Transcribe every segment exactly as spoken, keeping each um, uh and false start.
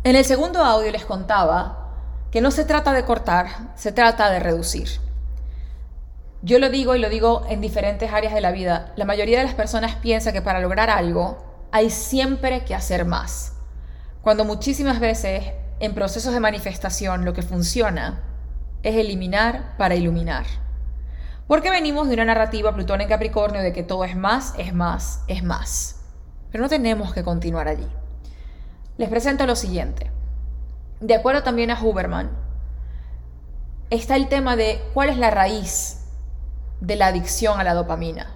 En el segundo audio les contaba que no se trata de cortar, se trata de reducir. Yo lo digo y lo digo en diferentes áreas de la vida. La mayoría de las personas piensa que para lograr algo hay siempre que hacer más, cuando muchísimas veces en procesos de manifestación lo que funciona es eliminar para iluminar. Porque venimos de una narrativa Plutón en Capricornio de que todo es más, es más, es más. Pero no tenemos que continuar allí. Les presento lo siguiente. De acuerdo también a Huberman, está el tema de cuál es la raíz de la adicción a la dopamina.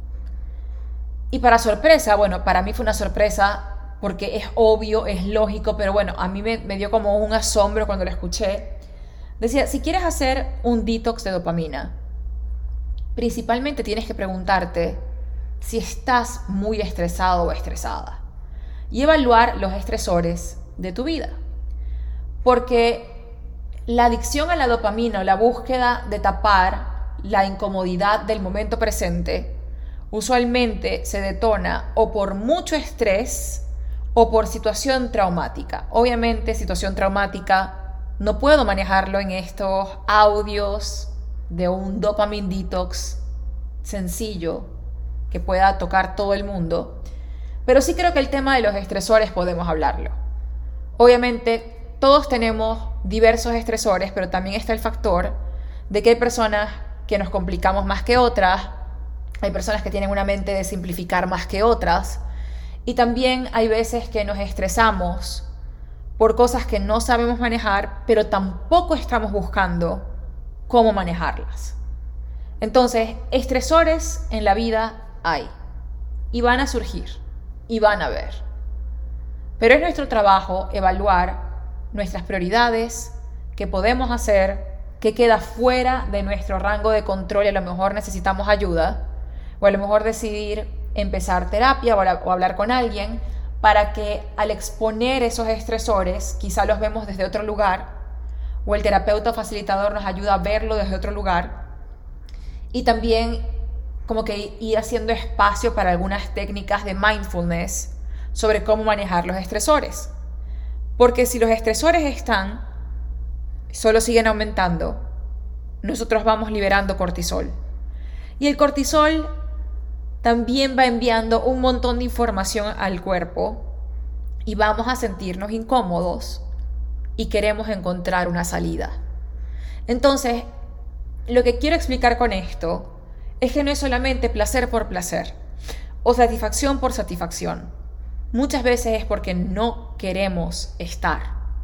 Y para sorpresa, bueno, para mí fue una sorpresa porque es obvio, es lógico, pero bueno, a mí me, me dio como un asombro cuando lo escuché. Decía, si quieres hacer un detox de dopamina, principalmente tienes que preguntarte si estás muy estresado o estresada y evaluar los estresores de tu vida. Porque la adicción a la dopamina o la búsqueda de tapar la incomodidad del momento presente usualmente se detona o por mucho estrés o por situación traumática. Obviamente, situación traumática no puedo manejarlo en estos audios de un dopamine detox sencillo que pueda tocar todo el mundo, pero sí creo que el tema de los estresores podemos hablarlo. Obviamente, todos tenemos diversos estresores, pero también está el factor de que hay personas que nos complicamos más que otras, hay personas que tienen una mente de simplificar más que otras, y también hay veces que nos estresamos por cosas que no sabemos manejar, pero tampoco estamos buscando cómo manejarlas. Entonces, estresores en la vida hay, y van a surgir, y van a haber. Pero es nuestro trabajo evaluar nuestras prioridades, qué podemos hacer, qué queda fuera de nuestro rango de control y a lo mejor necesitamos ayuda, o a lo mejor decidir empezar terapia o hablar con alguien para que al exponer esos estresores, quizá los vemos desde otro lugar, o el terapeuta o facilitador nos ayuda a verlo desde otro lugar, y también como que ir haciendo espacio para algunas técnicas de mindfulness sobre cómo manejar los estresores. Porque si los estresores están, solo siguen aumentando, nosotros vamos liberando cortisol. Y el cortisol también va enviando un montón de información al cuerpo y vamos a sentirnos incómodos y queremos encontrar una salida. Entonces, lo que quiero explicar con esto es que no es solamente placer por placer o satisfacción por satisfacción. Muchas veces es porque no queremos estar.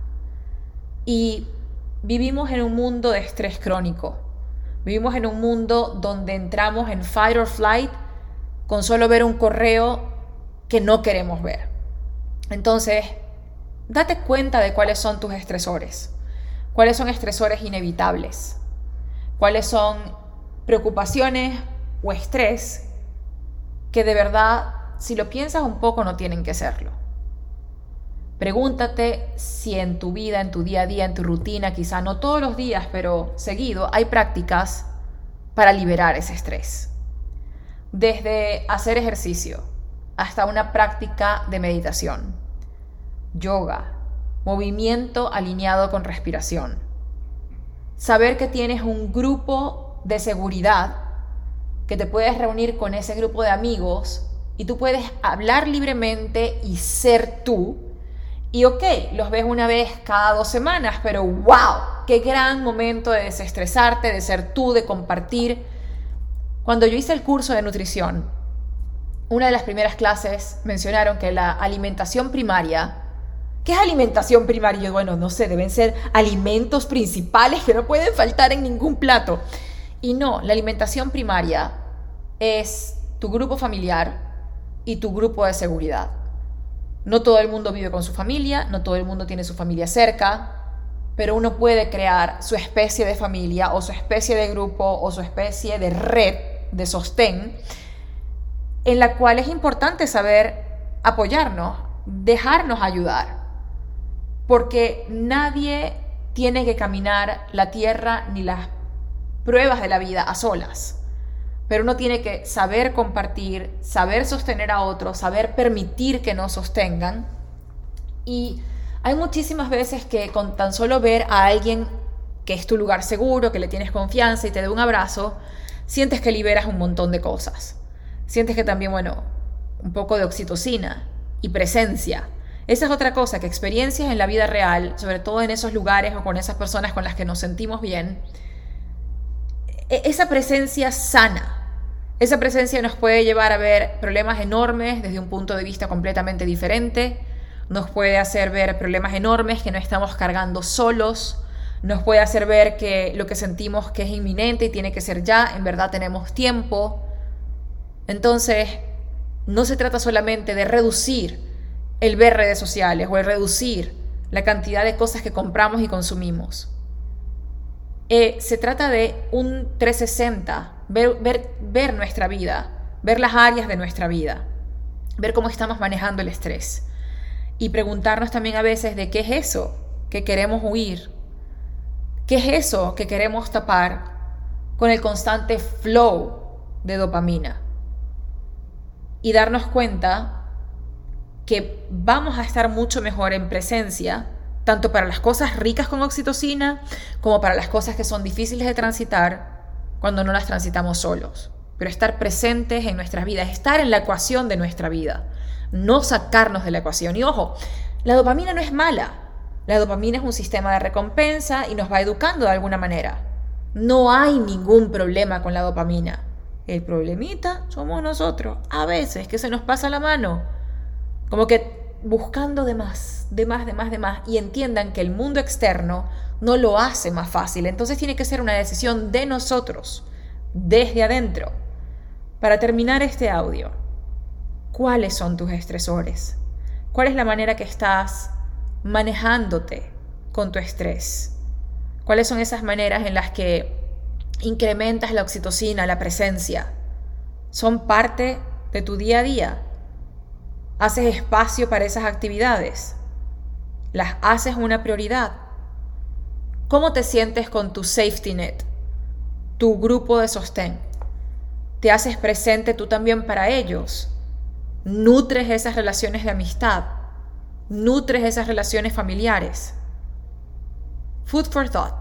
Y vivimos en un mundo de estrés crónico. Vivimos en un mundo donde entramos en fight or flight con solo ver un correo que no queremos ver. Entonces, date cuenta de cuáles son tus estresores. Cuáles son estresores inevitables. Cuáles son preocupaciones o estrés que de verdad, si lo piensas un poco, no tienen que serlo. Pregúntate si en tu vida, en tu día a día, en tu rutina, quizá no todos los días, pero seguido, hay prácticas para liberar ese estrés. Desde hacer ejercicio hasta una práctica de meditación, yoga, movimiento alineado con respiración. Saber que tienes un grupo de seguridad, que te puedes reunir con ese grupo de amigos y tú puedes hablar libremente y ser tú. Y ok, los ves una vez cada dos semanas, pero wow, qué gran momento de desestresarte, de ser tú, de compartir. Cuando yo hice el curso de nutrición, una de las primeras clases mencionaron que la alimentación primaria, ¿qué es alimentación primaria? Yo, bueno, no sé, deben ser alimentos principales que no pueden faltar en ningún plato. Y no, la alimentación primaria es tu grupo familiar y tu grupo de seguridad. No todo el mundo vive con su familia, no todo el mundo tiene su familia cerca, pero uno puede crear su especie de familia o su especie de grupo o su especie de red de sostén en la cual es importante saber apoyarnos, dejarnos ayudar, porque nadie tiene que caminar la tierra ni las pruebas de la vida a solas. Pero uno tiene que saber compartir, saber sostener a otros, saber permitir que nos sostengan. Y Hay muchísimas veces que con tan solo ver a alguien que es tu lugar seguro, que le tienes confianza y te dé un abrazo, sientes que liberas un montón de cosas. Sientes que también, bueno, un poco de oxitocina y presencia. Esa es otra cosa, que experiencias en la vida real, sobre todo en esos lugares o con esas personas con las que nos sentimos bien, esa presencia sana. Esa presencia nos puede llevar a ver problemas enormes desde un punto de vista completamente diferente. Nos puede hacer ver problemas enormes que no estamos cargando solos. Nos puede hacer ver que lo que sentimos que es inminente y tiene que ser ya, en verdad tenemos tiempo. Entonces, no se trata solamente de reducir el ver redes sociales o el reducir la cantidad de cosas que compramos y consumimos. Eh, se trata de un trescientos sesenta, ver, ver, ver nuestra vida, ver las áreas de nuestra vida, ver cómo estamos manejando el estrés y preguntarnos también a veces de qué es eso que queremos huir, qué es eso que queremos tapar con el constante flow de dopamina y darnos cuenta que vamos a estar mucho mejor en presencia, tanto para las cosas ricas con oxitocina como para las cosas que son difíciles de transitar cuando no las transitamos solos. Pero estar presentes en nuestras vidas, estar en la ecuación de nuestra vida, no sacarnos de la ecuación. Y ojo, la dopamina no es mala. La dopamina es un sistema de recompensa y nos va educando de alguna manera. No hay ningún problema con la dopamina. El problemita somos nosotros, a veces, que se nos pasa la mano. Como que buscando de más, de más, de más, de más, y entiendan que el mundo externo no lo hace más fácil. Entonces tiene que ser una decisión de nosotros, desde adentro. Para terminar este audio, ¿cuáles son tus estresores? ¿Cuál es la manera que estás manejándote con tu estrés? ¿Cuáles son esas maneras en las que incrementas la oxitocina, la presencia? ¿Son parte de tu día a día? ¿Haces espacio para esas actividades? ¿Las haces una prioridad? ¿Cómo te sientes con tu safety net, tu grupo de sostén? ¿Te haces presente tú también para ellos? ¿Nutres esas relaciones de amistad? ¿Nutres esas relaciones familiares? Food for thought.